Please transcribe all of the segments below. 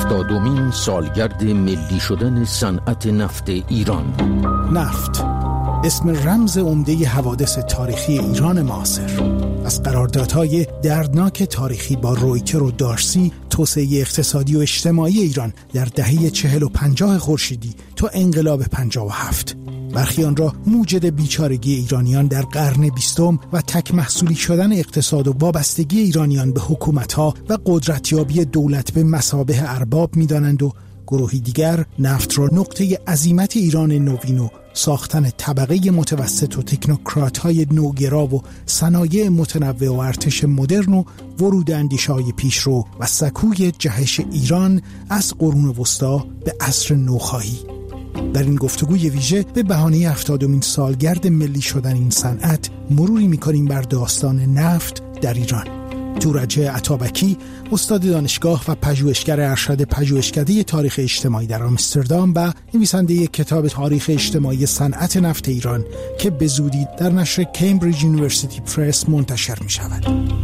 70مین سالگرد ملی شدن صنعت نفت ایران. نفت اسم رمز عمده حوادث تاریخی ایران معاصر. از قراردادهای دردناک تاریخی با رویتر و دارسی، توسعه اقتصادی و اجتماعی ایران در دهه 40 و 50 خورشیدی تا انقلاب 57. برخی آن را موجد بیچارگی ایرانیان در قرن 20 و تک محصولی شدن اقتصاد و وابستگی ایرانیان به حکومت‌ها و قدرتیابی دولت به مثابه ارباب می‌دانند و گروهی دیگر نفت را نقطه عزیمت ایران نوین و ساختن طبقه متوسط و تکنوکرات‌های نوگرا و صنایع متنوع و ارتش مدرن و ورود اندیشه‌های پیشرو و سکوی جهش ایران از قرون وسطا به عصر نوخواهی. در این گفتگوی ویژه به بهانه 70مین سالگرد ملی شدن این صنعت مروری می‌کنیم بر داستان نفت در ایران. تورج عطابکی، استاد دانشگاه و پژوهشگر ارشد پژوهشکده تاریخ اجتماعی در آمستردام و نویسنده کتاب تاریخ اجتماعی صنعت نفت ایران که به زودی در نشر کمبریج یونیورسیتی پرس منتشر می شود.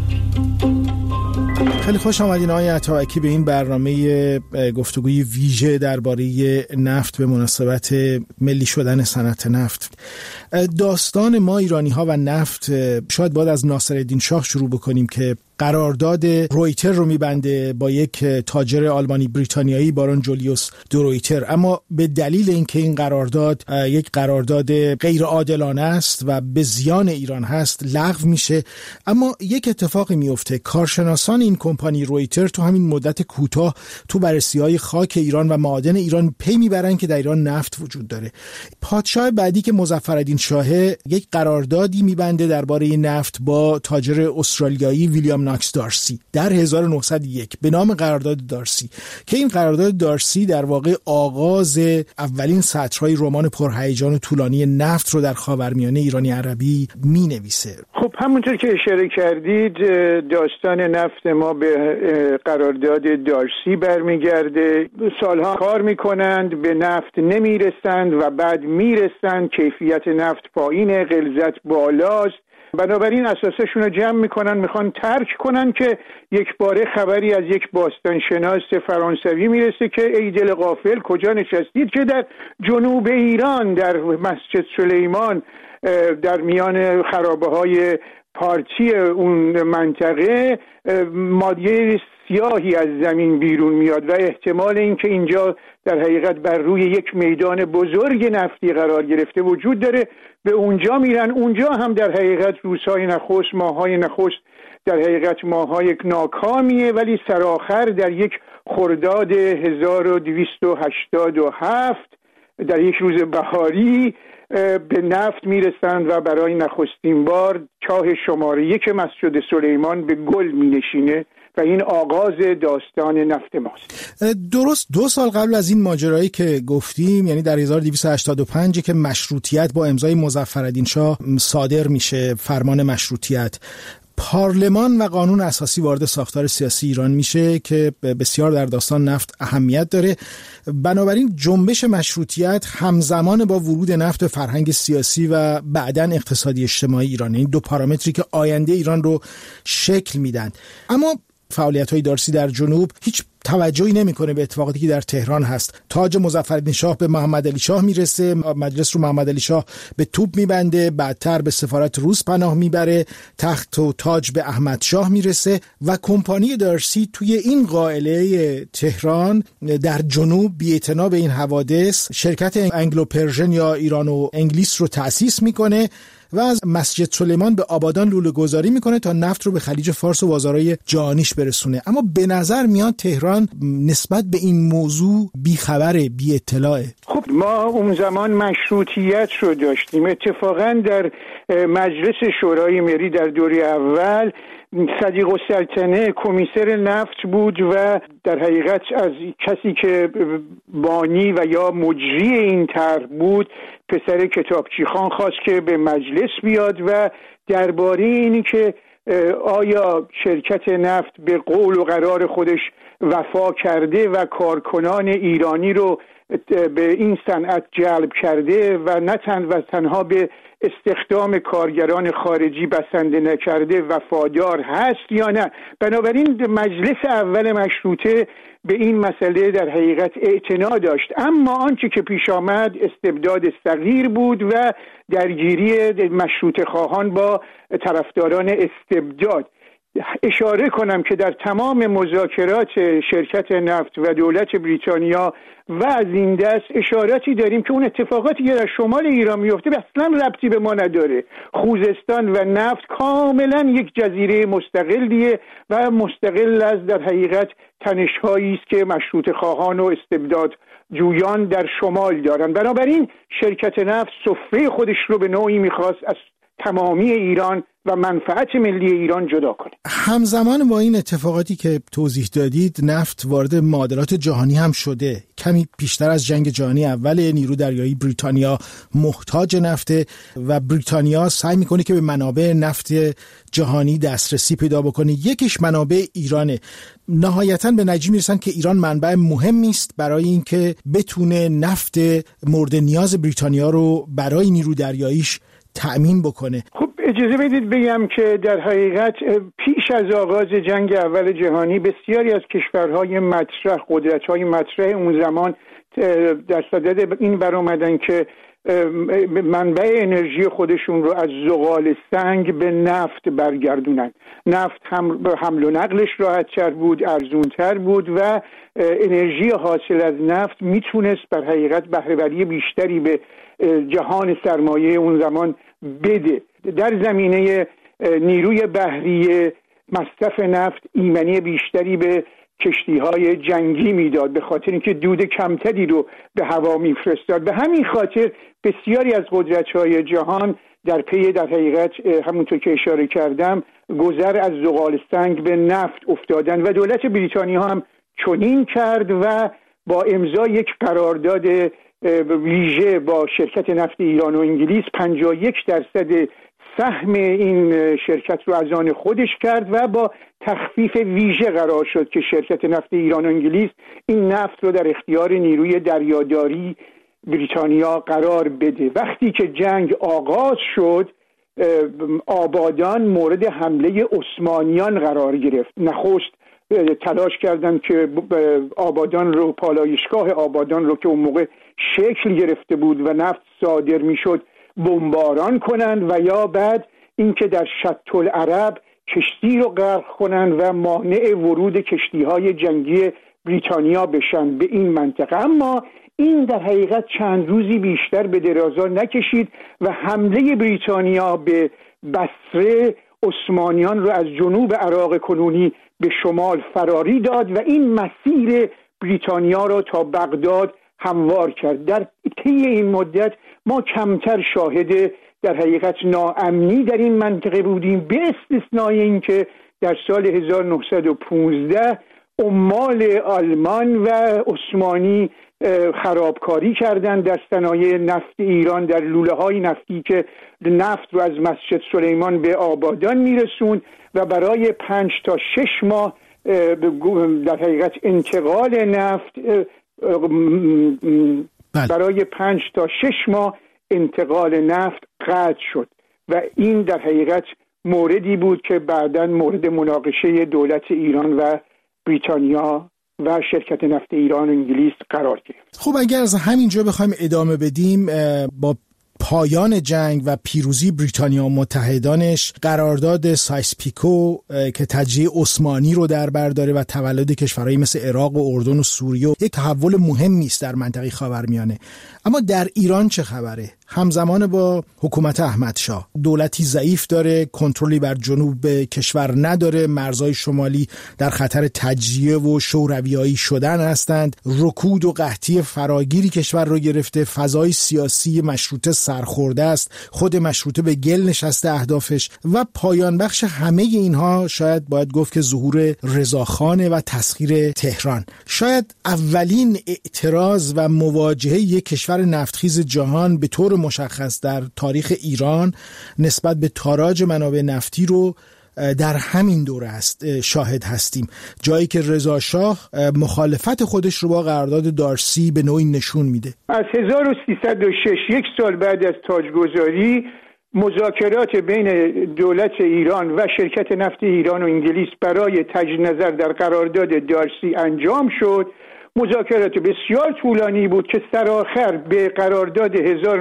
خیلی خوش آمدین آقای عطابکی به این برنامه گفتگوی ویژه درباره نفت به مناسبت ملی شدن صنعت نفت. داستان ما ایرانی‌ها و نفت شاید باید از ناصرالدین شاه شروع بکنیم که قرارداد رویتر رو میبنده با یک تاجر آلمانی بریتانیایی بارون جولیوس دو رویتر، اما به دلیل اینکه این قرارداد یک قرارداد غیر عادلانه است و به زیان ایران هست لغو میشه. اما یک اتفاقی میفته، کارشناسان این کمپانی رویتر تو همین مدت کوتاه تو بررسی‌های خاک ایران و معادن ایران پی میبرن که در ایران نفت وجود داره. پادشاه بعدی که مظفرالدین شاه یک قراردادی میبنده درباره نفت با تاجر استرالیایی ویلیام ناکس دارسی در 1901 به نام قرارداد دارسی، که این قرارداد دارسی در واقع آغاز اولین سطرهای رمان پرهیجان و طولانی نفت رو در خاورمیانه ایرانی عربی می‌نویسه. خب همونطور که اشاره کردید داستان نفت ما به قرارداد دارسی برمیگرده. سالها کار میکنند، به نفت نمیرسند و بعد میرسند، کیفیت نفت پایینه، غلظت بالاست، بنابراین اساسشون رو جمع میکنن، میخوان ترک کنن که یک باره خبری از یک باستانشناس فرانسوی میرسه که ای دل غافل کجا نشستید که در جنوب ایران در مسجد سلیمان در میان خرابه های پارتی اون منطقه ماده سیاهی از زمین بیرون میاد و احتمال اینکه اینجا در حقیقت بر روی یک میدان بزرگ نفتی قرار گرفته وجود داره. به اونجا میرن. اونجا هم در حقیقت روزهای نخست، ماهای نخست در حقیقت ماهای ناکامیه، ولی سرآخر در یک خرداد 1287 در یک روز بهاری به نفت میرسند و برای نخستین بار چاه شماره 1 مسجد سلیمان به گل مینشینه و این آغاز داستان نفت ماست. درست 2 سال قبل از این ماجرایی که گفتیم، یعنی در 1285 که مشروطیت با امضای مظفرالدین شاه صادر میشه، فرمان مشروطیت، پارلمان و قانون اساسی وارد ساختار سیاسی ایران میشه که بسیار در داستان نفت اهمیت داره. بنابراین جنبش مشروطیت همزمان با ورود نفت به فرهنگ سیاسی و بعداً اقتصادی اجتماعی ایران، این 2 پارامتری که آینده ایران رو شکل میدن. اما فعالیت‌های دارسی در جنوب هیچ توجهی نمی‌کنه به اتفاقاتی که در تهران هست. تاج مظفرالدین شاه به محمد علی شاه میرسه، مجلس رو محمد علی شاه به توپ میبنده، بعدتر به سفارت روس پناه میبره، تخت و تاج به احمد شاه میرسه و کمپانی دارسی توی این قائله تهران در جنوب بی‌اعتنا به این حوادث شرکت انگلو پرژن یا ایران و انگلیس رو تأسیس میکنه و از مسجد سلیمان به آبادان لوله گذاری میکنه تا نفت رو به خلیج فارس و بازارهای جهانیش برسونه. اما به نظر میاد تهران نسبت به این موضوع بیخبره، بی اطلاعه. خب ما اون زمان مشروطیت رو داشتیم. اتفاقا در مجلس شورای ملی در دوره اول صدیق السلطنه کمیسر نفت بود و در حقیقت از کسی که بانی و یا مجری این طرح بود پسر کتابچی خان خواست که به مجلس بیاد و درباره اینی که آیا شرکت نفت به قول و قرار خودش وفا کرده و کارکنان ایرانی رو به این صنعت جلب کرده و تنها به استخدام کارگران خارجی بسنده نکرده وفادار هست یا نه. بنابراین مجلس اول مشروطه به این مسئله در حقیقت اعتنا داشت. اما آنچه که پیش آمد استبداد صغیر بود و درگیری مشروطه خواهان با طرفداران استبداد. اشاره کنم که در تمام مذاکرات شرکت نفت و دولت بریتانیا و از این دست اشاراتی داریم که اون اتفاقاتی که در شمال ایران میفته اصلا ربطی به ما نداره. خوزستان و نفت کاملا یک جزیره مستقلیه و مستقل از در حقیقت تنش‌هایی است که مشروطه خواهان و استبداد جویان در شمال دارن. بنابراین شرکت نفت سفره خودش رو به نوعی میخواست از تمامی ایران و منفعت ملی ایران جدا کنه. همزمان با این اتفاقاتی که توضیح دادید، نفت وارد معادلات جهانی هم شده. کمی بیشتر از جنگ جهانی اول نیرو دریایی بریتانیا محتاج نفته و بریتانیا سعی میکنه که به منابع نفت جهانی دسترسی پیدا بکنه. یکیش منابع ایرانه. نهایتاً به نتیجه میرسن که ایران منبع مهمی است برای اینکه بتونه نفت مورد نیاز بریتانیا رو برای نیرو دریاییش تأمین بکنه. خب اجازه بدید بگم که در حقیقت پیش از آغاز جنگ اول جهانی بسیاری از کشورهای مطرح، قدرت‌های مطرح اون زمان در صدد این برآمدن که منبع انرژی خودشون رو از زغال سنگ به نفت برگردونن. نفت حمل و نقلش راحت‌تر بود، ارزونتر بود و انرژی حاصل از نفت میتونست بر حقیقت بهره‌وری بیشتری به جهان سرمایه اون زمان بده. در زمینه نیروی بحری مصرف نفت ایمنی بیشتری به کشتی‌های جنگی میداد، به خاطر اینکه دود کمتری رو به هوا میفرستاد. به همین خاطر بسیاری از قدرت‌های جهان در پی در حقیقت همونطور که اشاره کردم گذر از زغال سنگ به نفت افتادن و دولت بریتانیا هم چنین کرد و با امضای یک قرارداد ویژه با شرکت نفت ایران و انگلیس 51% سهم این شرکت رو از آن خودش کرد و با تخفیف ویژه قرار شد که شرکت نفت ایران و انگلیس این نفت رو در اختیار نیروی دریاداری بریتانیا قرار بده. وقتی که جنگ آغاز شد آبادان مورد حمله عثمانیان قرار گرفت. نخست تلاش کردند که آبادان رو، پالایشگاه آبادان رو که اون موقع شکل گرفته بود و نفت صادر میشد بمباران کنند و یا بعد اینکه در شط العرب کشتی رو غرق کنند و مانع ورود کشتی‌های جنگی بریتانیا بشن به این منطقه. اما این در حقیقت چند روزی بیشتر به درازا نکشید و حمله بریتانیا به بصره عثمانیان رو از جنوب عراق کنونی به شمال فراری داد و این مسیر بریتانیا رو تا بغداد هموار کرد. در طی این مدت ما کمتر شاهد در حقیقت ناامنی در این منطقه بودیم، به استثنای اینکه در سال 1915 عمال آلمان و عثمانی خرابکاری کردند در صنایع نفت ایران، در لوله‌های نفتی که نفت رو از مسجد سلیمان به آبادان میرسوند و برای 5 تا 6 ماه در حقیقت انتقال نفت برای 5 تا 6 ماه انتقال نفت قطع شد و این در حقیقت موردی بود که بعداً مورد مناقشه دولت ایران و بریتانیا و شرکت نفت ایران و انگلیس قرار گرفت. خب اگر از همینجا بخوایم ادامه بدیم، با پایان جنگ و پیروزی بریتانیا و متحدانش قرارداد سایس-پیکو که تجزیه عثمانی رو در بر داره و تولد کشورهایی مثل عراق و اردن و سوریه یک تحول مهمی است در منطقه خاورمیانه. اما در ایران چه خبره؟ همزمان با حکومت احمدشاه دولتی ضعیف داره، کنترلی بر جنوب کشور نداره، مرزهای شمالی در خطر تجزیه و شورویایی شدن هستند، رکود و قحطی فراگیری کشور رو گرفته، فضای سیاسی مشروطه سرخورده است، خود مشروطه به گل نشسته اهدافش و پایان بخش همه اینها شاید باید گفت که ظهور رضاخان و تسخیر تهران. شاید اولین اعتراض و مواجهه یک کشور نفتخیز جهان به طور مشخص در تاریخ ایران نسبت به تاراج منابع نفتی رو در همین دوره شاهد هستیم، جایی که رضا شاه مخالفت خودش رو با قرارداد دارسی به نوعی نشون میده. از 1306 یک سال بعد از تاجگذاری مذاکرات بین دولت ایران و شرکت نفت ایران و انگلیس برای تجدید نظر در قرارداد دارسی انجام شد. مذاکرات بسیار طولانی بود که سرآخر به قرارداد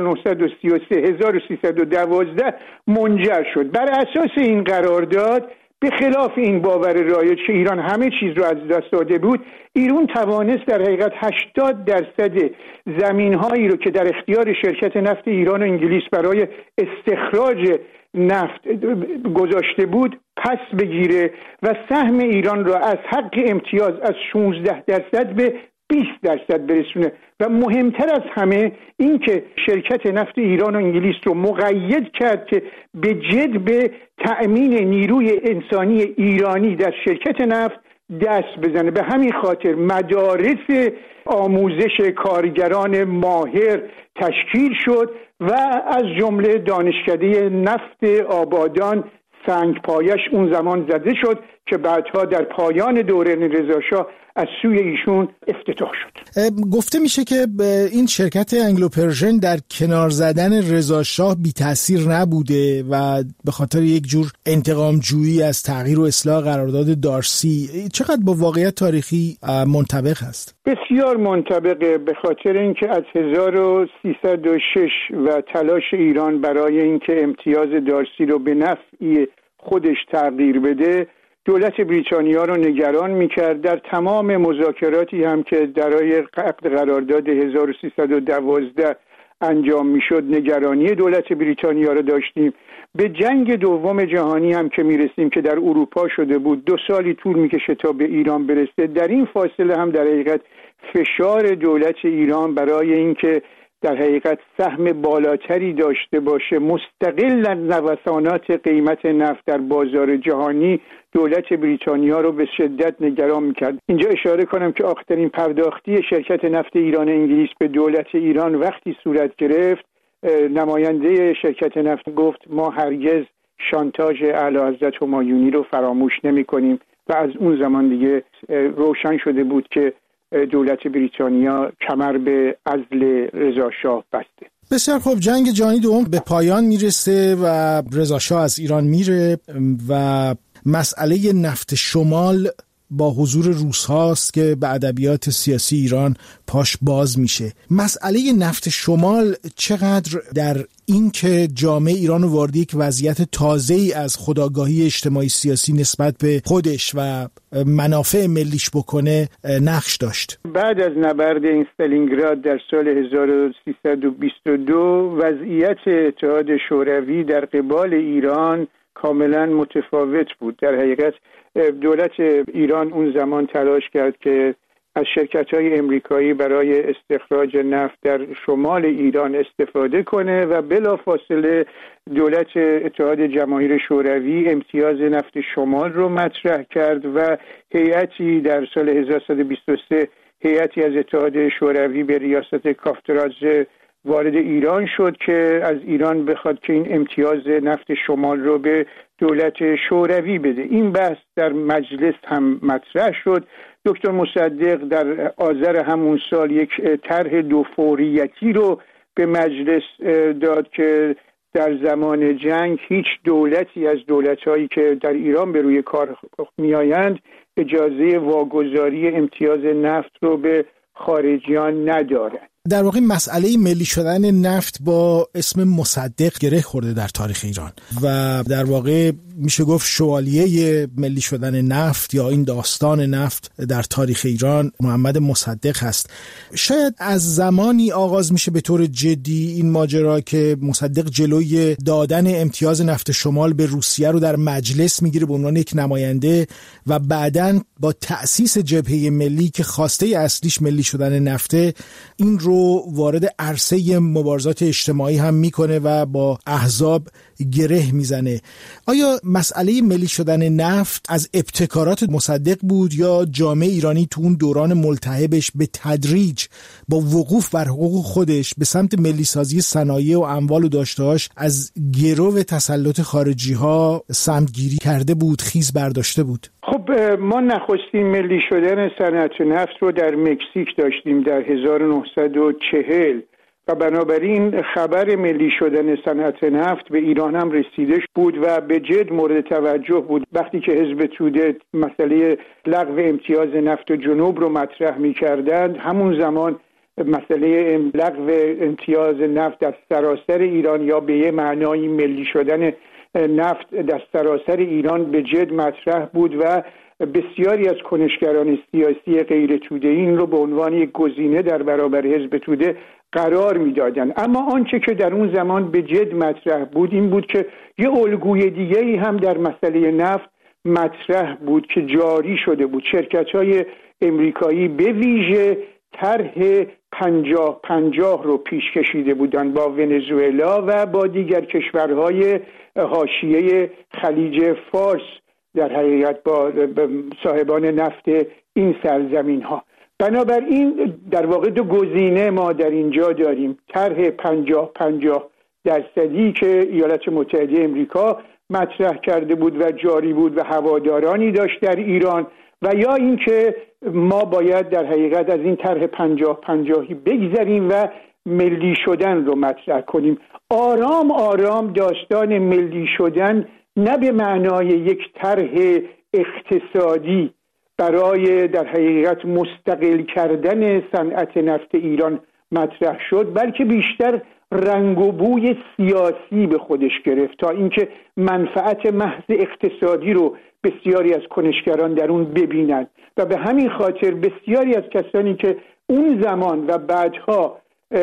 1933-1312 منجر شد. بر اساس این قرارداد، به خلاف این باور رایج که ایران همه چیز رو از دست داده بود، ایران توانست در حقیقت 80% زمین‌هایی رو که در اختیار شرکت نفت ایران و انگلیس برای استخراج نفت گذاشته بود پس بگیره و سهم ایران را از حق امتیاز از 16% به 20% برسونه. و مهمتر از همه این که شرکت نفت ایران و انگلیس رو مقید کرد که به جد به تأمین نیروی انسانی ایرانی در شرکت نفت دست بزنه. به همین خاطر مدارس آموزش کارگران ماهر تشکیل شد و از جمله دانشکده نفت آبادان سنگ پایش اون زمان زده شد که بعدها در پایان دوره رضا شاه از سوی ایشون افتتاح شد. گفته میشه که این شرکت انگلو پرژن در کنار زدن رضا شاه بی تأثیر نبوده و به خاطر یک جور انتقام جویی از تغییر و اصلاح قرارداد دارسی. چقدر با واقعیت تاریخی منطبق است؟ بسیار منطبقه، به خاطر اینکه از 1306 و تلاش ایران برای اینکه امتیاز دارسی رو به نفع خودش تغییر بده، دولت بریتانیا رو نگران می‌کرد. در تمام مذاکراتی هم که درای عقد قرارداد 1312 انجام میشد نگرانی دولت بریتانیا رو داشتیم. به جنگ دوم جهانی هم که میرسیم که در اروپا شده بود 2 سالی طول میکشه تا به ایران برسه. در این فاصله هم در حقیقت فشار دولت ایران برای اینکه در حقیقت سهم بالاتری داشته باشه مستقل از نوسانات قیمت نفت در بازار جهانی دولت بریتانیا رو به شدت نگران میکرد. اینجا اشاره کنم که آخرین پرداختی شرکت نفت ایران انگلیس به دولت ایران وقتی صورت گرفت، نماینده شرکت نفت گفت ما هرگز شانتاژ اعلیحضرت همایونی رو فراموش نمی کنیم و از اون زمان دیگه روشن شده بود که دولت بریتانیا کمر به عزل رضا شاه بسته. بسیار خوب، جنگ جهانی دوم به پایان میرسه و رضا شاه از ایران میره و مسئله نفت شمال با حضور روس هاست که به ادبیات سیاسی ایران پاش باز میشه. مسئله نفت شمال چقدر در این که جامعه ایران رو وارد یک وضعیت تازه‌ای از خودآگاهی اجتماعی سیاسی نسبت به خودش و منافع ملیش بکنه نقش داشت؟ بعد از نبرد استالینگراد در سال 1322 وضعیت اتحاد شوروی در قبال ایران کاملا متفاوت بود. در حقیقت دولت ایران اون زمان تلاش کرد که از شرکت‌های امریکایی برای استخراج نفت در شمال ایران استفاده کنه و بلافاصله دولت اتحاد جماهیر شوروی امتیاز نفت شمال رو مطرح کرد و هیئتی در سال 1123 هیئتی از اتحاد شوروی به ریاست کافترادزه وارد ایران شد که از ایران بخواد که این امتیاز نفت شمال رو به دولت شوروی بده. این بحث در مجلس هم مطرح شد. دکتر مصدق در آذر همون سال یک طرح 2 فوریتی رو به مجلس داد که در زمان جنگ هیچ دولتی از دولت‌هایی که در ایران به روی کار می‌آیند اجازه واگذاری امتیاز نفت رو به خارجیان ندارد. در واقع مسئله ملی شدن نفت با اسم مصدق گره خورده در تاریخ ایران و در واقع میشه گفت شوالیه ملی شدن نفت یا این داستان نفت در تاریخ ایران محمد مصدق هست. شاید از زمانی آغاز میشه به طور جدی این ماجرا که مصدق جلوی دادن امتیاز نفت شمال به روسیه رو در مجلس میگیره به عنوان یک نماینده و بعداً با تأسیس جبهه ملی که خواسته اصلیش ملی شدن نفته این رو وارد عرصه مبارزات اجتماعی هم میکنه و با احزاب گره میزنه. آیا مسئله ملی شدن نفت از ابتکارات مصدق بود یا جامعه ایرانی تو اون دوران ملتهبش به تدریج با وقوف بر حقوق خودش به سمت ملی سازی صنایع و اموال و داشته‌هاش از گرو تسلط خارجی ها سمتگیری کرده بود، خیز برداشته بود؟ خب ما نخستین ملی شدن صنعت نفت رو در مکزیک داشتیم در 1940 و بنابراین خبر ملی شدن صنعت نفت به ایران هم رسیده بود و به جد مورد توجه بود. وقتی که حزب توده مسئله لغو امتیاز نفت جنوب رو مطرح می‌کردند، همون زمان مسئله لغو امتیاز نفت در سراسر ایران یا به یه معنای ملی شدن نفت در سراسر ایران به جد مطرح بود و بسیاری از کنشگران سیاسی غیر توده‌ای این رو به عنوان یک گزینه در برابر حزب توده قرار میدادن. اما آنچه که در اون زمان به جد مطرح بود این بود که یه الگوی دیگه‌ای هم در مسئله نفت مطرح بود که جاری شده بود. شرکت‌های امریکایی به ویژه طرح 50-50 رو پیش کشیده بودند با ونزوئلا و با دیگر کشورهای حاشیه خلیج فارس، در حقیقت با صاحبان نفت این سرزمین ها. بنابراین در واقع دو گزینه ما در اینجا داریم: طرح 50-50 درصدی که ایالات متحده امریکا مطرح کرده بود و جاری بود و هوادارانی داشت در ایران، و یا اینکه ما باید در حقیقت از این طرح 50-50 بگذریم و ملی شدن رو مطرح کنیم. آرام آرام داستان ملی شدن نه به معنای یک طرح اقتصادی برای در حقیقت مستقل کردن صنعت نفت ایران مطرح شد، بلکه بیشتر رنگ و بوی سیاسی به خودش گرفت تا اینکه منفعت محض اقتصادی رو بسیاری از کنشگران در اون ببینند. و به همین خاطر بسیاری از کسانی که اون زمان و بعدها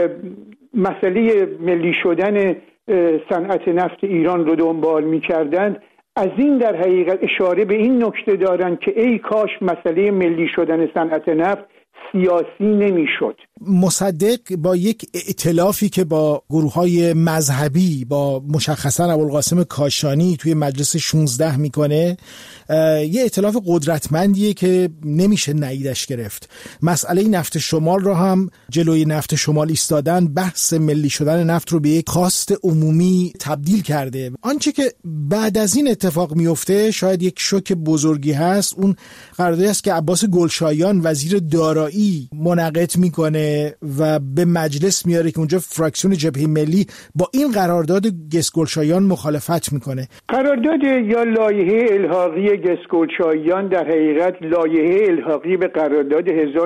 مسئله ملی شدن صنعت نفت ایران رو دنبال می‌کردند، از این در حقیقت اشاره به این نکته دارند که ای کاش مسئله ملی شدن صنعت نفت سیاسی نمی‌شد. مصدق با یک ائتلافی که با گروه‌های مذهبی با مشخصاً ابوالقاسم کاشانی توی مجلس 16 میکنه، یه ائتلاف قدرتمندیه که نمیشه نعیدش گرفت. مسئله نفت شمال رو هم جلوی نفت شمال ایستادن بحث ملی شدن نفت رو به یک خواست عمومی تبدیل کرده. آنچه که بعد از این اتفاق میفته شاید یک شوک بزرگی هست. اون قراردادی است که عباس گلشایان وزیر دارایی منعقد میکنه و به مجلس میاره که اونجا فراکسیون جبهه ملی با این قرارداد گسگلشایان مخالفت میکنه. قرارداد یا لایحه الحاقی گسگلشایان در حقیقت لایحه الحاقی به قرارداد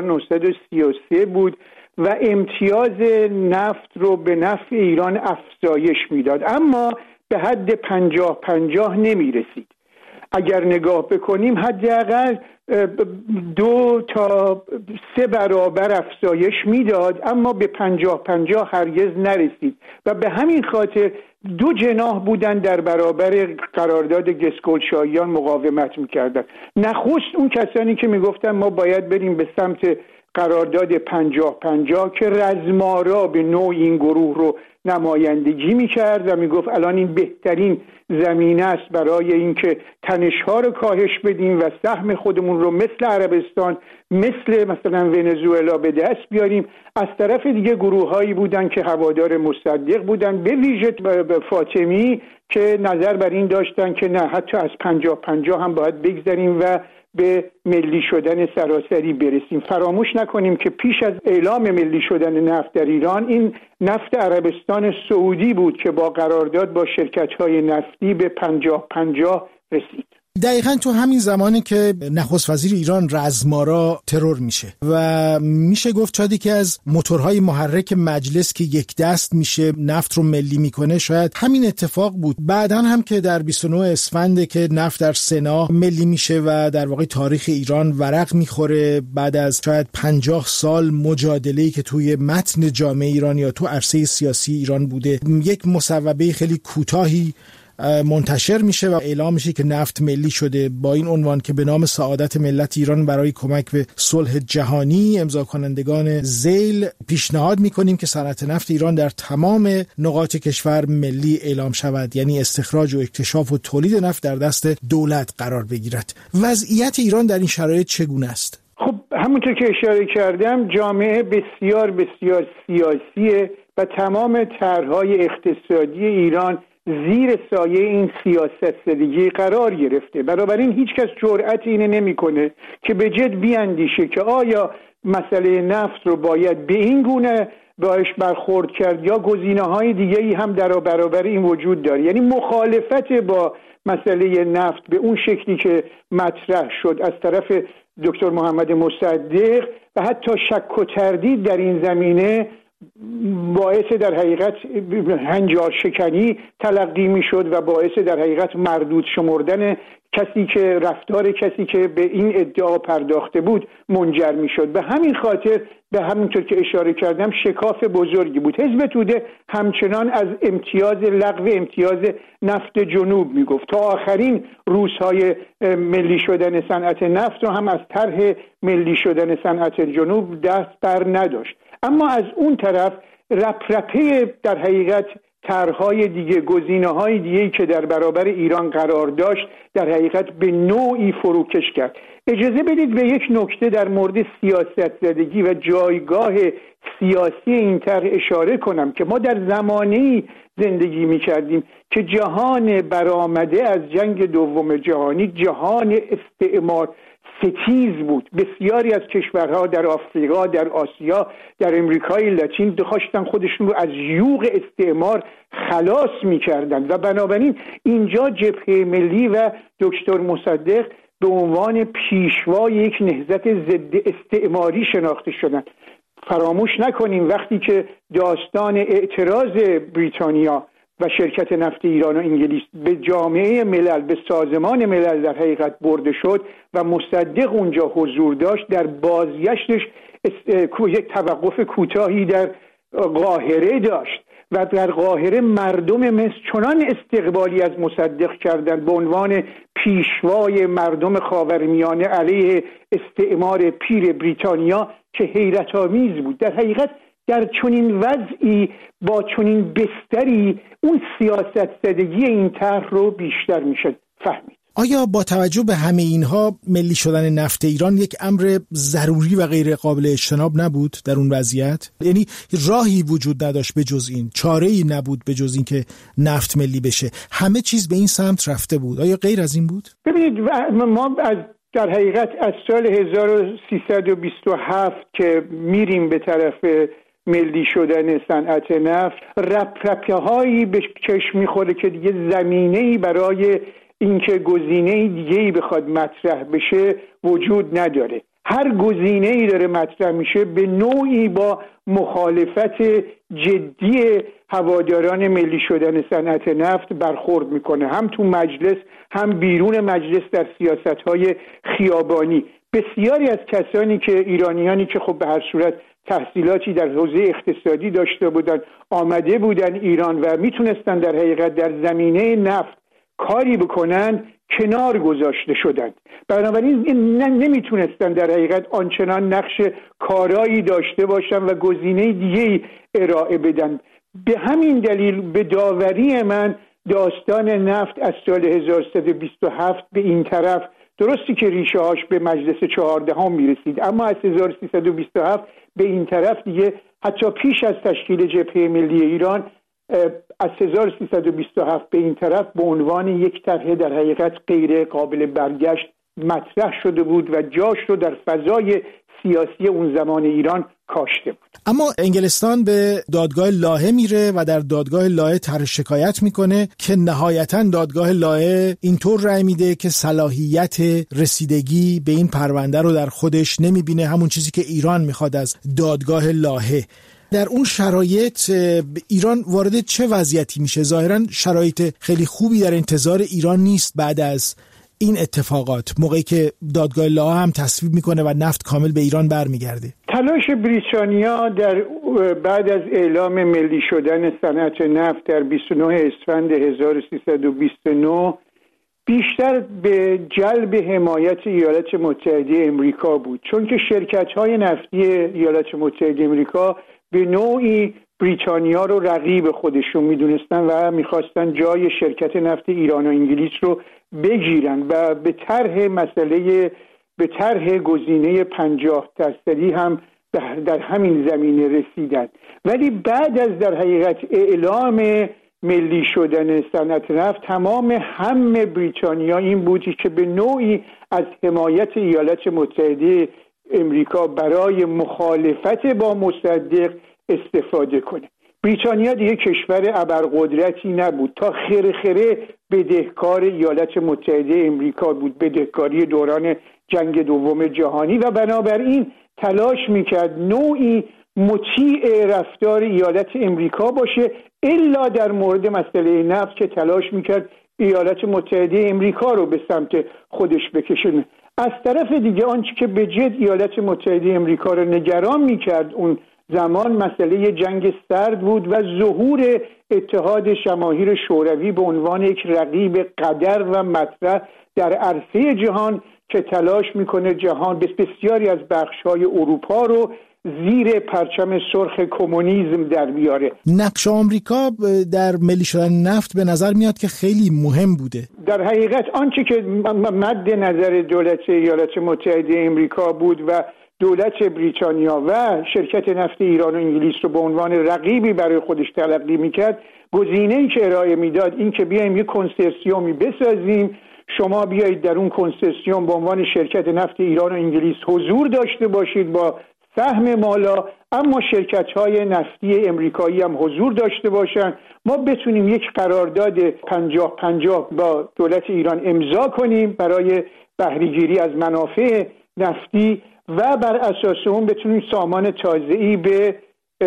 1933 بود و امتیاز نفت رو به نفع ایران افزایش میداد، اما به حد 50-50 نمیرسید. اگر نگاه بکنیم حداقل 2 تا 3 برابر افزایش میداد، اما به 50-50 هرگز نرسید و به همین خاطر دو جناح بودن در برابر قرارداد گسگلشایان مقاومت میکردن. نخست اون کسانی که میگفتن ما باید بریم به سمت قرارداد 50-50 که رزمارا به نوع این گروه رو نمایندگی میکرد و میگفت الان این بهترین زمینه است برای اینکه تنش‌ها رو کاهش بدیم و سهم خودمون رو مثل عربستان، مثلا ونزوئلا به دست بیاریم. از طرف دیگه گروه‌هایی بودن که هوادار مصدق بودن، به ویژه فاطمی، که نظر بر این داشتن که نه، حتی از 50-50 هم باید بگذریم و به ملی شدن سراسری برسیم. فراموش نکنیم که پیش از اعلام ملی شدن نفت در ایران، این نفت عربستان سعودی بود که با قرارداد با شرکت‌های نفتی به 50-50 رسید. دقیقاً تو همین زمانی که نخست وزیر ایران رزمارا ترور میشه و میشه گفت شاید که از موتورهای محرک مجلس که یک دست میشه نفت رو ملی میکنه شاید همین اتفاق بود. بعداً هم که در 29 اسفند که نفت در سنا ملی میشه و در واقع تاریخ ایران ورق میخوره بعد از شاید 50 سال مجادله‌ای که توی متن جامعه ایران یا تو عرصه سیاسی ایران بوده، یک مصوبه خیلی کوتاهی منتشر میشه و اعلام میشه که نفت ملی شده با این عنوان که به نام سعادت ملت ایران برای کمک به صلح جهانی امضا کنندگان ذیل پیشنهاد میکنیم که صنعت نفت ایران در تمام نقاط کشور ملی اعلام شود، یعنی استخراج و اکتشاف و تولید نفت در دست دولت قرار بگیرد. وضعیت ایران در این شرایط چگونه است؟ خب همونطور که اشاره کردم جامعه بسیار بسیار سیاسیه و تمام طرح‌های اقتصادی ایران زیر سایه این سیاست زدگی قرار گرفته. بنابراین هیچ کس جرأت اینه نمی‌کنه که به جد بیاندیشه که آیا مسئله نفت رو باید به این گونه باش برخورد کرد یا گزینه‌های دیگه‌ای هم در برابر این وجود داره. یعنی مخالفت با مسئله نفت به اون شکلی که مطرح شد از طرف دکتر محمد مصدق و حتی شک و تردید در این زمینه باعث در حقیقت هنجار شکنی تلقی می شد و باعث در حقیقت مردود شمردن رفتار کسی که به این ادعا پرداخته بود منجر می شد. به همین خاطر به همونطور که اشاره کردم شکاف بزرگی بود. حزب توده همچنان از لغو امتیاز نفت جنوب می گفت. تا آخرین روزهای ملی شدن صنعت نفت رو هم از طرح ملی شدن صنعت جنوب دست بر نداشت. اما از اون طرف رپرپه در حقیقت طرح‌های دیگه، گزینه‌های دیگه که در برابر ایران قرار داشت در حقیقت به نوعی فروکش کرد. اجازه بدید به یک نکته در مورد سیاست زدگی و جایگاه سیاسی این طرح اشاره کنم که ما در زمانه‌ای زندگی می‌کردیم که جهان برآمده از جنگ دوم جهانی جهان استعمار ستیز بود. بسیاری از کشورها در آفریقا، در آسیا، در امریکای لاتین داشتن خودشون رو از یوغ استعمار خلاص می‌کردند و بنابراین اینجا جبهه ملی و دکتر مصدق به عنوان پیشوای یک نهضت ضد استعماری شناخته شدند. فراموش نکنیم وقتی که داستان اعتراض بریتانیا و شرکت نفت ایران و انگلیس به جامعه ملل، به سازمان ملل در حقیقت برده شد و مصدق اونجا حضور داشت، در بازگشتش یک توقف کوتاهی در قاهره داشت و در قاهره مردم مصر چنان استقبالی از مصدق کردند به عنوان پیشوای مردم خاورمیانه علیه استعمار پیر بریتانیا که حیرت آمیز بود. در حقیقت در چنین وضعی با چنین بستری اون سیاست زدگی این طرح رو بیشتر میشه فهمید. آیا با توجه به همه اینها ملی شدن نفت ایران یک امر ضروری و غیر قابل اجتناب نبود در اون وضعیت؟ یعنی راهی وجود نداشت به جز این، چاره‌ای نبود به جز این که نفت ملی بشه، همه چیز به این سمت رفته بود. آیا غیر از این بود؟ ببینید ما در حقیقت از سال 1327 که میریم به طرف ملی شدن صنعت نفت، رپرپه‌هایی به چشم می‌خوره که دیگه زمینه‌ای برای اینکه گزینه دیگه‌ای بخواد مطرح بشه وجود نداره. هر گزینه‌ای داره مطرح میشه به نوعی با مخالفت جدی هواداران ملی شدن صنعت نفت برخورد میکنه، هم تو مجلس هم بیرون مجلس در سیاست‌های خیابانی. بسیاری از کسانی که ایرانیانی که خب به هر صورت تحصیلاتی در حوزه اقتصادی داشته بودن آمده بودن ایران و میتونستن در حقیقت در زمینه نفت کاری بکنن کنار گذاشته شدند. بنابراین نمیتونستن در حقیقت آنچنان نقش کارایی داشته باشن و گزینه دیگه‌ای ارائه بدن. به همین دلیل به داوری من داستان نفت از سال 1327 به این طرف، درستی که ریشه هاش به مجلس 14 میرسید، اما از 1327 به این طرف دیگه حتی پیش از تشکیل جبهه ملی ایران از 1327 به این طرف به عنوان یک طرح در حقیقت غیر قابل برگشت مطرح شده بود و جاش رو در فضای سیاسی اون زمان ایران کاشته بود. اما انگلستان به دادگاه لاهه میره و در دادگاه لاهه طرح شکایت میکنه که نهایتاً دادگاه لاهه اینطور رأی میده که صلاحیت رسیدگی به این پرونده رو در خودش نمیبینه، همون چیزی که ایران میخواد از دادگاه لاهه. در اون شرایط ایران وارد چه وضعیتی میشه؟ ظاهراً شرایط خیلی خوبی در انتظار ایران نیست بعد از این اتفاقات، موقعی که دادگاه لاهه هم تصویب میکنه و نفت کامل به ایران برمیگرده. تلاش بریتانیا در بعد از اعلام ملی شدن صنعت نفت در 29 اسفند 1329 بیشتر به جلب حمایت ایالات متحده امریکا بود، چون که شرکت‌های نفتی ایالات متحده امریکا به نوعی بریتانیا رو رقیب خودشون میدونستن و میخواستن جای شرکت نفت ایران و انگلیس رو بگیرن و به طرح گزینه 50% هم در همین زمینه رسیدن. ولی بعد از در حقیقت اعلام ملی شدن صنعت نفت تمام هم بریتانیا این بودی که به نوعی از حمایت ایالات متحده امریکا برای مخالفت با مصدق استفاده کنه. بریتانیا دیگه کشور ابرقدرتی نبود، تا خرخره بدهکار ایالات متحده امریکا بود، بدهکاری دوران جنگ دوم جهانی، و بنابراین تلاش میکرد نوعی مطیع رفتار ایالات امریکا باشه، الا در مورد مسئله نفت که تلاش میکرد ایالات متحده امریکا رو به سمت خودش بکشونه. از طرف دیگه آنچه که به جد ایالات متحده امریکا رو نگران میکرد اون زمان مسئله جنگ سرد بود و ظهور اتحاد جماهیر شوروی به عنوان یک رقیب قدر و مطرح در عرصه جهان که تلاش میکنه جهان بسیاری از بخش‌های اروپا رو زیر پرچم سرخ کمونیسم در بیاره. نقش آمریکا در ملی شدن نفت به نظر میاد که خیلی مهم بوده. در حقیقت آنچه که مد نظر دولت ایالات متحده امریکا بود و دولت بریتانیا و شرکت نفت ایران و انگلیس رو به عنوان رقیبی برای خودش تلقی میکرد، گزینه‌ای که ارائه میداد این که بیایم یک کنسرسیومی بسازیم، شما بیایید در اون کنسرسیوم به عنوان شرکت نفت ایران و انگلیس حضور داشته باشید با سهم مالا، اما شرکت‌های نفتی امریکایی هم حضور داشته باشن، ما بتونیم یک قرارداد 50-50 با دولت ایران امضا کنیم برای بهره‌گیری از منافع نفتی و بر اساس اون بتونیم سامان تازه‌ای به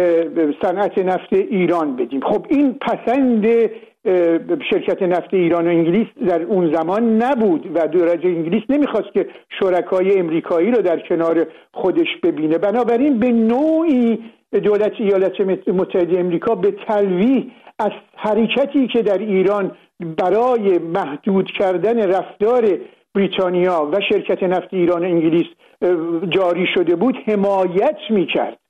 صنعت نفت ایران بدیم. خب این پسند شرکت نفت ایران و انگلیس در اون زمان نبود و دولت انگلیس نمیخواست که شرکای امریکایی رو در کنار خودش ببینه. بنابراین به نوعی دولت ایالات متحده امریکا به تلویح از حرکتی که در ایران برای محدود کردن رفتار بریتانیا و شرکت نفت ایران و انگلیس جاری شده بود حمایت میکرد.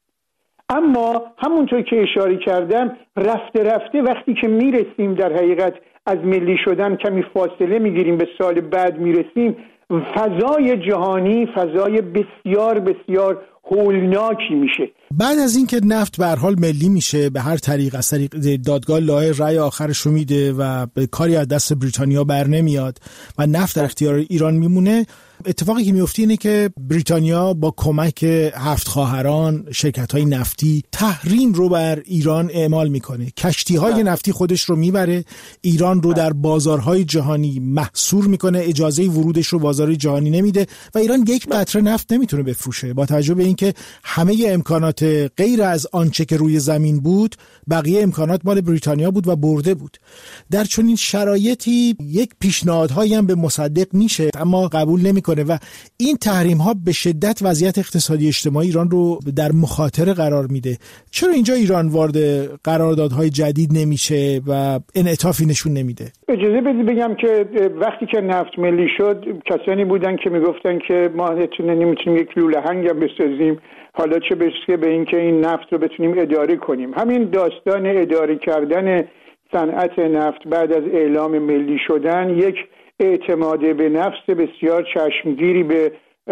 اما همونطور که اشاره کردم رفته رفته وقتی که میرسیم در حقیقت از ملی شدن کمی فاصله میگیریم، به سال بعد میرسیم، فضای جهانی فضای بسیار بسیار هولناکی میشه. بعد از اینکه نفت به هر حال ملی میشه به هر طریق، از طریق دادگاه لاهای رأی آخرش رو میده و به کاری از دست بریتانیا بر نمیاد و نفت در اختیار ایران میمونه، اتفاقی که میفته اینه که بریتانیا با کمک هفت خواهران شرکت‌های نفتی تحریم رو بر ایران اعمال میکنه. کشتی‌های نفتی خودش رو میبره، ایران رو در بازارهای جهانی محصور میکنه، اجازه ورودش رو بازار جهانی نمیده و ایران یک قطره نفت نمیتونه بفروشه، با توجه به اینکه همه امکانات غیر از آنچه که روی زمین بود، بقیه امکانات مال بریتانیا بود و برده بود. در چنین شرایطی یک پیشنهادهایی هم به مصدق میشه اما قبول نمیکنه و این تحریم ها به شدت وضعیت اقتصادی اجتماعی ایران رو در مخاطره قرار میده. چرا اینجا ایران وارد قراردادهای جدید نمیشه و انعطافی نشون نمیده؟ اجازه بدید بگم که وقتی که نفت ملی شد کسانی بودن که میگفتن که ما نمیتونیم یک لوله هنگ بسازیم، حالا چه برسه به این که این نفت رو بتونیم اداره کنیم. همین داستان اداره کردن صنعت نفت بعد از اعلام ملی شدن یک اعتماد به نفس بسیار چشمگیری به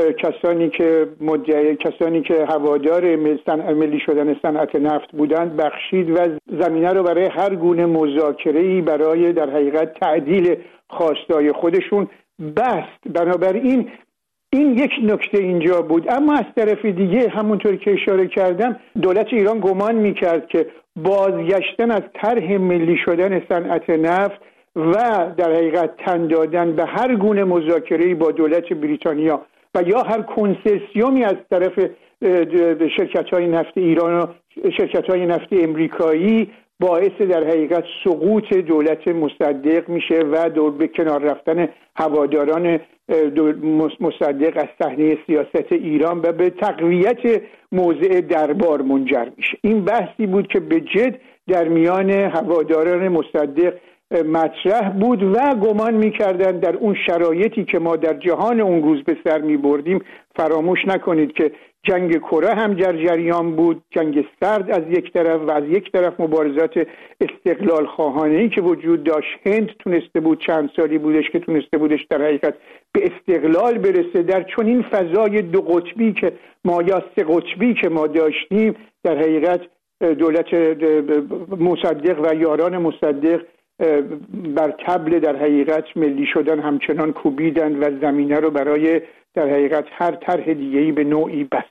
کسانی که هوادار ملی شدن صنعت نفت بودند بخشید و زمینه رو برای هر گونه مذاکره‌ای برای در حقیقت تعدیل خواستای خودشون بست. بنابراین این یک نکته اینجا بود. اما از طرف دیگه همونطور که اشاره کردم دولت ایران گمان میکرد که بازگشتن از طرح ملی شدن صنعت نفت و در حقیقت تن دادن به هر گونه مذاکره‌ای با دولت بریتانیا و یا هر کنسرسیومی از طرف شرکت‌های نفت ایران و شرکت‌های نفت امریکایی باعث در حقیقت سقوط دولت مصدق میشه و به کنار رفتن هواداران مصدق از صحنه سیاست ایران و به تقویت موضع دربار منجر میشه. این بحثی بود که به جد در میان هواداران مصدق مطرح بود و گمان می‌کردند در اون شرایطی که ما در جهان اون روز به سر می‌بردیم، فراموش نکنید که جنگ کره هم در جریان بود، جنگ سرد از یک طرف و از یک طرف مبارزات استقلال خواهانه‌ای که وجود داشت. هند تونسته بود، چند سالی بودش که تونسته بودش در حقیقت به استقلال برسه. در چنین فضای دو قطبی که ما یا سه قطبی که ما داشتیم، در حقیقت دولت مصدق و یاران مصدق بر طبل در حقیقت ملی شدن همچنان کوبیدند و زمینه رو برای در حقیقت هر طرح دیگه‌ای به نوعی بستند.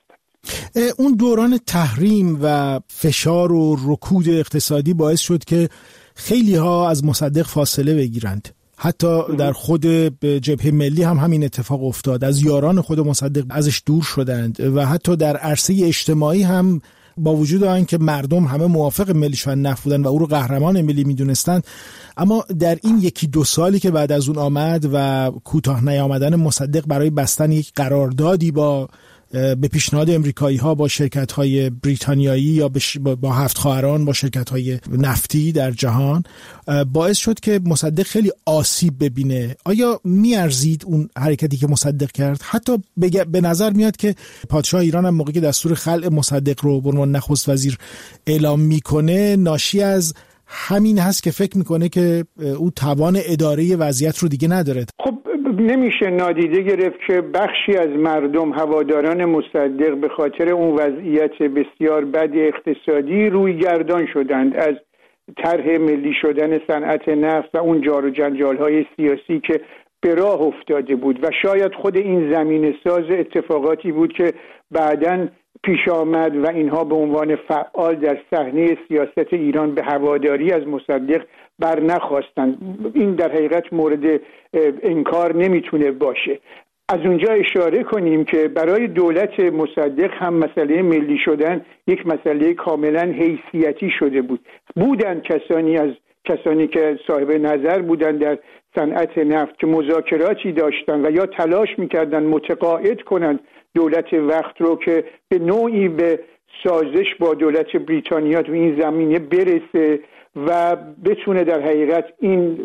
اون دوران تحریم و فشار و رکود اقتصادی باعث شد که خیلی ها از مصدق فاصله بگیرند. حتی در خود جبهه ملی هم همین اتفاق افتاد. از یاران خود مصدق ازش دور شدند و حتی در عرصه اجتماعی هم با وجود آنکه مردم همه موافق ملی شدن نفت بودن و او رو قهرمان ملی میدونستند، اما در این 1-2 سالی که بعد از اون آمد و کوتاه نیامدن مصدق برای بستن یک قراردادی به پیشنهاد امریکایی ها با شرکت های بریتانیایی یا با 7 خواهران با شرکت های نفتی در جهان باعث شد که مصدق خیلی آسیب ببینه. آیا میارزید اون حرکتی که مصدق کرد؟ حتی به نظر میاد که پادشاه ایران هم موقعی که دستور خلع مصدق رو به عنوان نخست وزیر اعلام میکنه ناشی از همین هست که فکر میکنه که او توان اداره وضعیت رو دیگه نداره. خب نمیشه نادیده گرفت که بخشی از مردم هواداران مصدق به خاطر اون وضعیت بسیار بد اقتصادی روی گردان شدند از طرح ملی شدن صنعت نفت و اون جار و جنجال‌های سیاسی که به راه افتاده بود و شاید خود این زمینه ساز اتفاقاتی بود که بعداً پیش آمد و اینها به عنوان فعال در صحنه سیاست ایران به هواداری از مصدق بر نخواستند. این در حقیقت مورد انکار نمیتونه باشه. از اونجا اشاره کنیم که برای دولت مصدق هم مسئله ملی شدن یک مسئله کاملا حیثیتی شده بود. بودند کسانی که صاحب نظر بودند در صنعت نفت که مذاکراتی داشتند و یا تلاش میکردند متقاعد کنند دولت وقت رو که به نوعی به سازش با دولت بریتانیا تو این زمینه برسه و بتونه در حقیقت این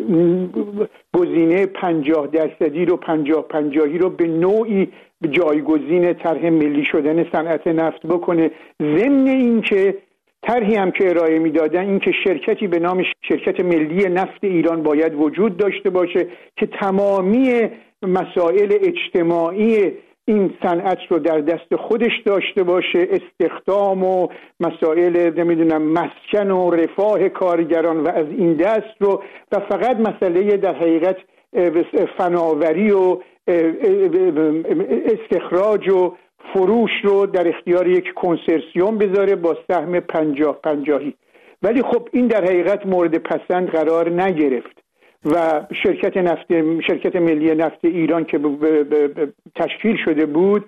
گزینه 50% رو 50-50 رو به نوعی جایگزین طرح ملی شدن صنعت نفت بکنه. ضمن این که طرحی هم که ارائه میدادن این که شرکتی به نام شرکت ملی نفت ایران باید وجود داشته باشه که تمامی مسائل اجتماعی این صنعت رو در دست خودش داشته باشه، استخدام و مسائل مسکن و رفاه کارگران و از این دست رو، و فقط مسئله در حقیقت فناوری و استخراج و فروش رو در اختیار یک کنسرسیوم بذاره با سهم 50-50. ولی خب این در حقیقت مورد پسند قرار نگرفت و شرکت ملی نفت ایران که تشکیل شده بود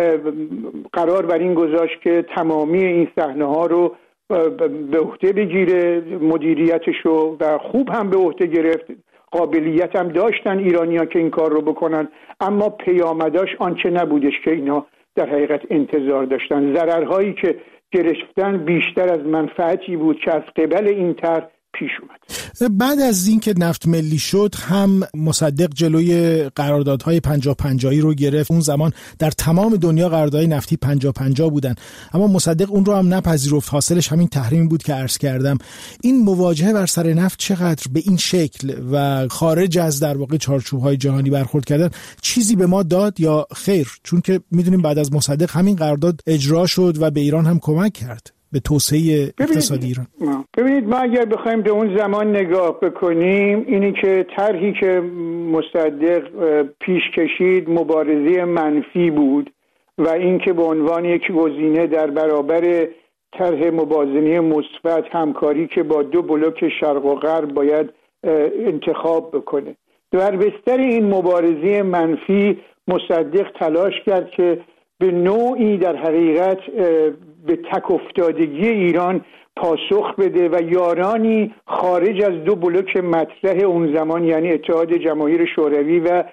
قرار بر این گذاشت که تمامی این صحنه ها رو به عهده بگیره، مدیریتش رو، و خوب هم به عهده گرفت. قابلیت هم داشتن ایرانی‌ها که این کار رو بکنن، اما پیامداش آنچه نبودش که اینا در حقیقت انتظار داشتن. ضررهایی که گرفتن بیشتر از منفعتی بود که از قبل این طرح پیش اومد. بعد از اینکه نفت ملی شد هم مصدق جلوی قراردادهای 50-50 رو گرفت. اون زمان در تمام دنیا قراردادهای نفتی 50-50 بودن، اما مصدق اون رو هم نپذیرفت. حاصلش همین تحریم بود که عرض کردم. این مواجهه بر سر نفت چقدر به این شکل و خارج از در واقع چارچوب‌های جهانی برخورد کردن چیزی به ما داد یا خیر؟ چون که میدونیم بعد از مصدق همین قرارداد اجرا شد و به ایران هم کمک کرد به توسعه اقتصادی ایران. ببینید ما اگر بخوایم به اون زمان نگاه بکنیم، اینی که طرحی که مصدق پیش کشید مبارزه منفی بود و اینکه به عنوان یک گزینه در برابر طرح موازنه مثبت همکاری که با 2 بلوک شرق و غرب باید انتخاب بکنه. در بستر این مبارزه منفی مصدق تلاش کرد که به نوعی در حقیقت به تک افتادگی ایران پاسخ بده و یارانی خارج از 2 بلوک مطرح اون زمان، یعنی اتحاد جماهیر شوروی و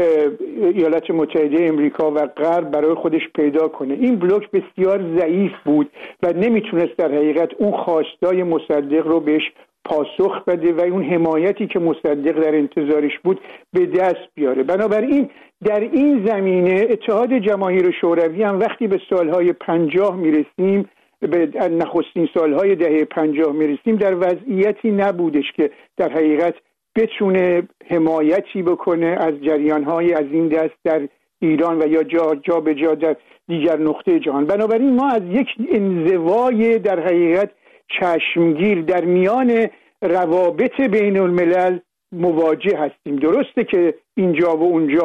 ایالات متحده امریکا و غرب، برای خودش پیدا کنه. این بلوک بسیار ضعیف بود و نمیتونست در حقیقت اون خواستای مصدق رو بهش پاسخ بده و اون حمایتی که مصدق در انتظارش بود به دست بیاره. بنابراین در این زمینه اتحاد جماهیر شوروی هم وقتی به سالهای 50 میرسیم، به نخستین سالهای دهه 50 میرسیم، در وضعیتی نبودش که در حقیقت بتونه حمایتی بکنه از جریانهای از این دست در ایران و یا جا به جا در دیگر نقطه جهان. بنابراین ما از یک انزوای در حقیقت چشمگیر در میان روابط بین الملل مواجه هستیم. درسته که اینجا و اونجا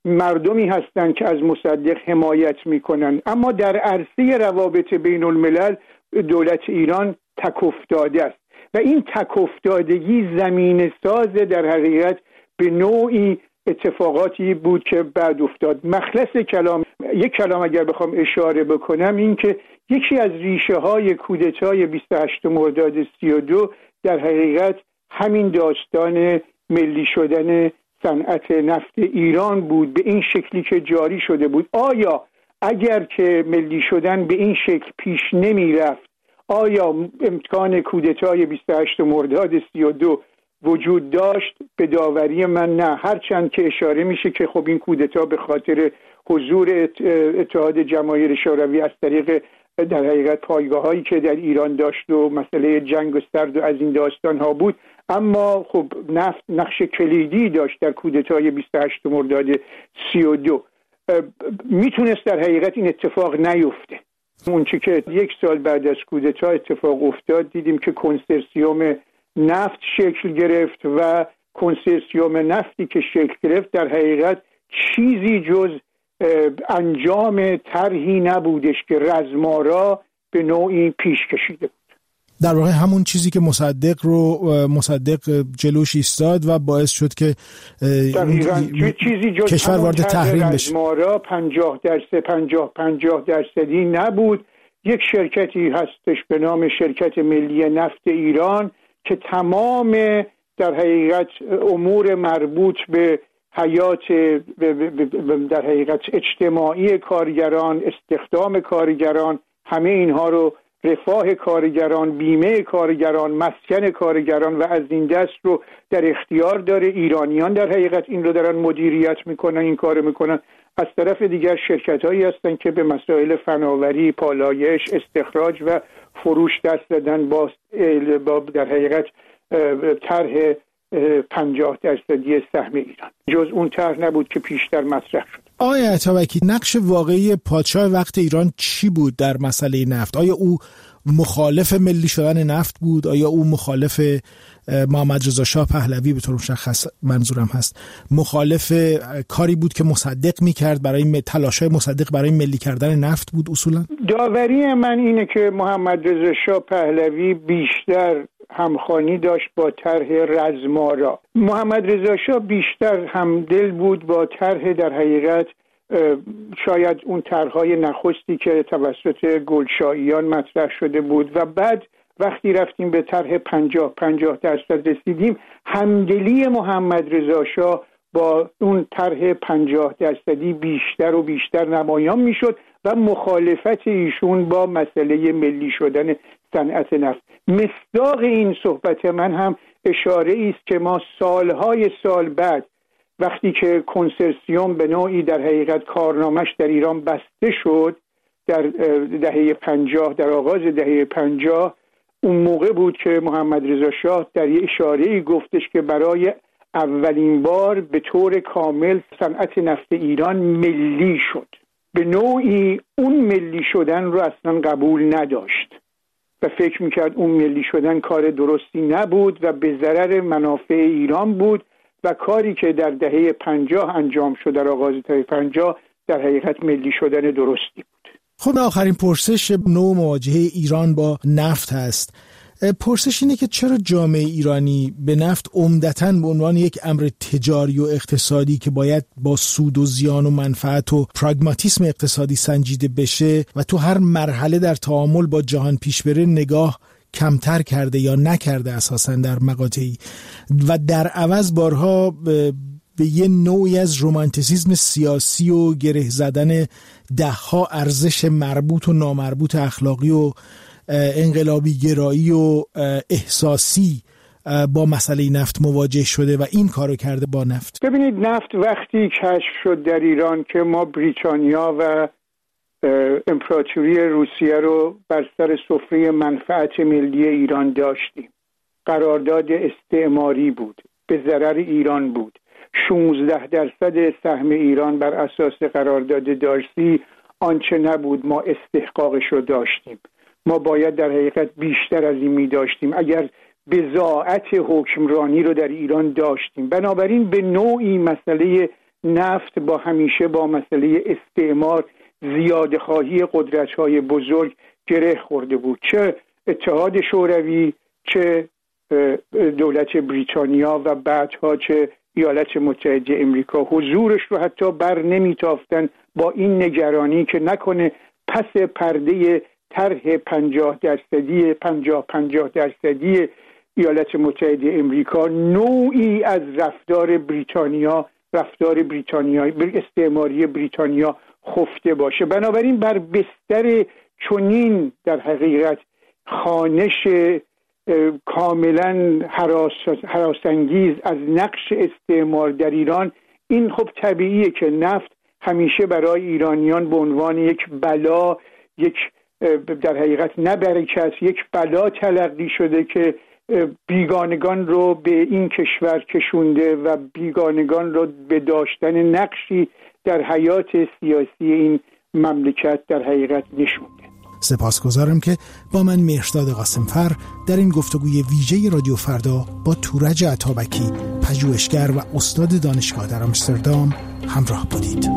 مردمی هستند که از مصدق حمایت میکنن، اما در عرصه روابط بین الملل دولت ایران تک افتاده است و این تک افتادگی زمینه ساز در حقیقت به نوعی اتفاقاتی بود که بعد افتاد. مخلص کلام، یک کلام اگر بخوام اشاره بکنم، این که یکی از ریشه های کودتای 28 مرداد 32 در حقیقت همین داستان ملی شدن صنعت نفت ایران بود، به این شکلی که جاری شده بود. آیا اگر که ملی شدن به این شکل پیش نمی رفت، آیا امکان کودتای 28 مرداد 32 وجود داشت؟ به داوری من نه، هرچند که اشاره میشه که خب این کودتا به خاطر حضور اتحاد جماهیر شوروی از طریق در حقیقت پایگاهایی که در ایران داشت و مسئله جنگ و سرد و از این داستان ها بود، اما خب نفت نقش کلیدی داشت در کودتای 28 مرداد 32. میتونست در حقیقت این اتفاق نیفته. اون چی که یک سال بعد از کودتا اتفاق افتاد، دیدیم که کنسرسیوم نفت شکل گرفت و کنسرسیوم نفتی که شکل گرفت در حقیقت چیزی جز انجام طرحی نبودش که رزمارا به نوعی پیش کشیده بود. در واقع همون چیزی که مصدق جلوش ایستاد و باعث شد که چیزی جز کشور وارد تحریم بشه. رزمارا 50% درصدی نبود. یک شرکتی هستش به نام شرکت ملی نفت ایران که تمام در حقیقت امور مربوط به حیات در حقیقت اجتماعی کارگران، استخدام کارگران، همه اینها رو، رفاه کارگران، بیمه کارگران، مسکن کارگران و از این دست رو در اختیار داره. ایرانیان در حقیقت این رو دارن مدیریت میکنن، این کار میکنن. از طرف دیگر شرکت هایی هستن که به مسائل فناوری، پالایش، استخراج و فروش دست دادن با در حقیقت طرح 50% سهم ایران. جز اون طرح نبود که پیشتر مطرح شد. آقای عطابکی، نقش واقعی پادشاه وقت ایران چی بود در مسئله نفت؟ آیا او مخالف ملی شدن نفت بود؟ آیا او مخالف محمد رضا شاه پهلوی به طور مشخص منظورم هست مخالف کاری بود که مصدق میکرد برای تلاش‌های مصدق برای ملی کردن نفت بود اصولا؟ داوری من اینه که محمد رضا شاه پهلوی بیشتر همخوانی داشت با طرح رزمارا. محمد رضا شاه بیشتر همدل بود با طرح در حقیقت شاید اون طرح‌های نخستی که توسط گلشاییان مطرح شده بود و بعد وقتی رفتیم به طرح 50% رسیدیم، همدلی محمد رضا شاه با اون طرح 50% بیشتر و بیشتر نمایان میشد و مخالفت ایشون با مسئله ملی شدن صنعت نفت. مصداق این صحبت من هم اشاره است که ما سالهای سال بعد وقتی که کنسرسیوم به نوعی در حقیقت کارنامش در ایران بسته شد در دهه 50، در آغاز دهه 50، اون موقع بود که محمد رضا شاه در یه اشاره‌ای گفتش که برای اولین بار به طور کامل صنعت نفت ایران ملی شد. به نوعی اون ملی شدن رو اصلا قبول نداشت و فکر میکرد اون ملی شدن کار درستی نبود و به ضرر منافع ایران بود و کاری که در دهه 50 انجام شد، در آغاز دهه 50، در حقیقت ملی شدن درستی بود. خب اخرین پرسش نوع مواجهه ایران با نفت هست. پرسش اینه که چرا جامعه ایرانی به نفت عمدتاً به عنوان یک امر تجاری و اقتصادی که باید با سود و زیان و منفعت و پراگماتیسم اقتصادی سنجیده بشه و تو هر مرحله در تعامل با جهان پیش بره نگاه کمتر کرده یا نکرده اساساً در مقاطعی و در عوض بارها به یه نوعی از رومانتیسیسم سیاسی و گره زدن دهها ارزش مربوط و نامربوط اخلاقی و انقلابی گرایی و احساسی با مسئله نفت مواجه شده و این کارو کرده با نفت. ببینید، نفت وقتی کشف شد در ایران که ما بریتانیا و امپراتوری روسیه رو بر سر سفره منفعت ملی ایران داشتیم. قرارداد استعماری بود، به ضرر ایران بود. 16% سهم ایران بر اساس قرارداد دارسی آنچه نبود ما استحقاقش رو داشتیم. ما باید در حقیقت بیشتر از این می داشتیم اگر بضاعت حکمرانی رو در ایران داشتیم. بنابراین به نوعی مسئله نفت همیشه با مسئله استعمار، زیاده خواهی قدرت‌های بزرگ گره خورده بود، چه اتحاد شوروی، چه دولت بریتانیا و بعدها چه ایالات متحده امریکا. حضورش رو حتی بر نمیتافتن با این نگرانی که نکنه پس پرده طرح 50% ایالات متحده امریکا نوعی از رفتار بریتانیا استعماری بریتانیا خفته باشه. بنابراین بر بستر چنین در حقیقت خوانش کاملا هراسانگیز از نقش استعمار در ایران، این خب طبیعیه که نفت همیشه برای ایرانیان به عنوان یک بلا، یک در حقیقت نه برکت، یک بلا تلقی شده که بیگانگان رو به این کشور کشونده و بیگانگان رو به داشتن نقشی در حیات سیاسی این مملکت در حقیقت نشونده. سپاسگزارم که با من مهرداد قاسمفر در این گفتگوی ویژه رادیو فردا با تورج عطابکی، پژوهشگر و استاد دانشگاه در آمستردام همراه بودید.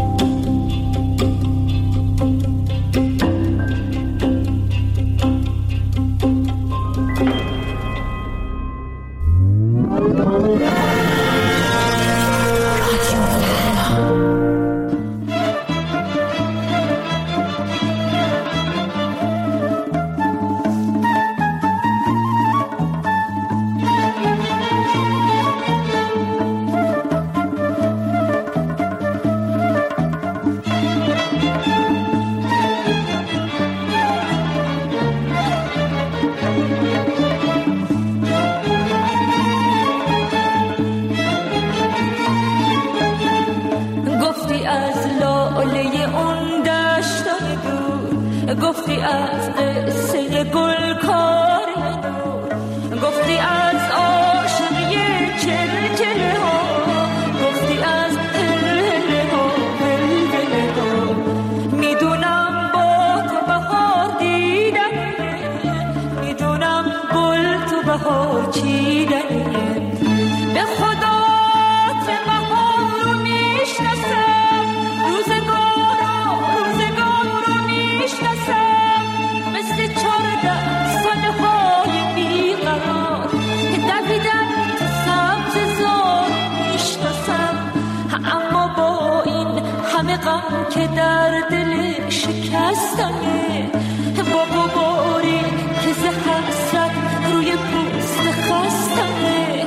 گفتی از قصه گلکاری نور، گفتی از عاشقی چلچله ها، گفتی از هلهله ها بلبله ها. میدونم با تو بهار دیدنیه، میدونم گل تو بهار چیدنیه. به خدا تو بهار رو میشناسم، روزگار رو میشناسم، مثل 14 سالهای بیقرار دویدن تو سبززار میشناسم. اما با این همه غم که در دل شکستمه، با غباری که ز حسرت روی پوست خستمه،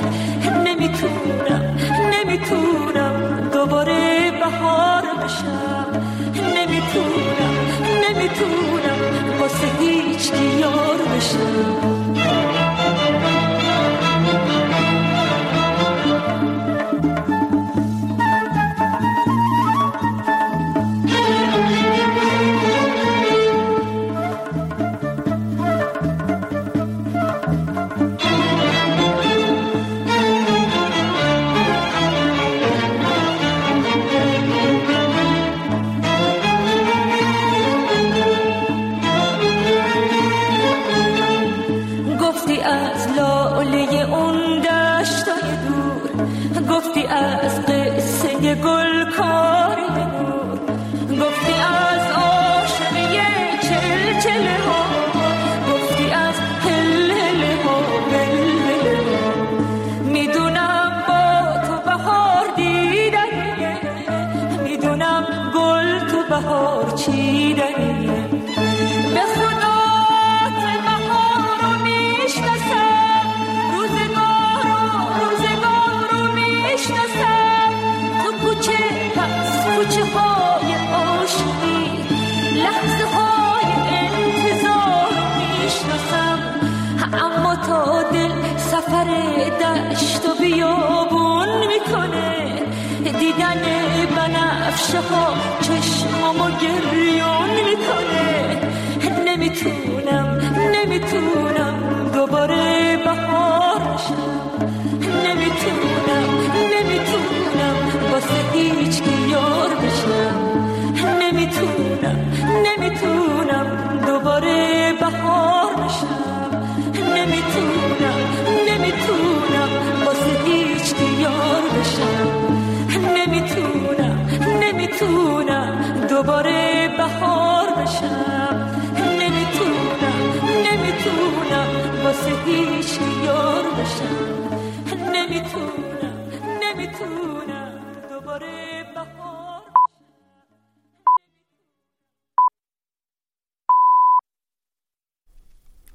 نمیتونم دوباره بهار بشم، نمیتونم واسه هیچ کی یار بشم. گفتی از قصه گلکاری نور، گفتی از عاشقی چلچله ها، گفتی از هلهله ها بلبله ها. میدونم با تو بهار دیدنیه، میدونم گل تو بهار چیدنیه. به خدا تو بهار رو میشناسم، روزگار رو میشناسم. تو کوچه های عاشقی، لحظه های انتظار میشناسم. اما تا دل سفر دشت و بیابون میکنه، دیدن بنفشه ها چشمامو گریون میکنه. نمیتونم دوباره بهار بشم، نمیتونم واسه هیچ کی یار بشم. نمیتونم دوباره بهار بشم، نمیتونم واسه هیچ کی یار بشم. واسه هیچ یار بشم.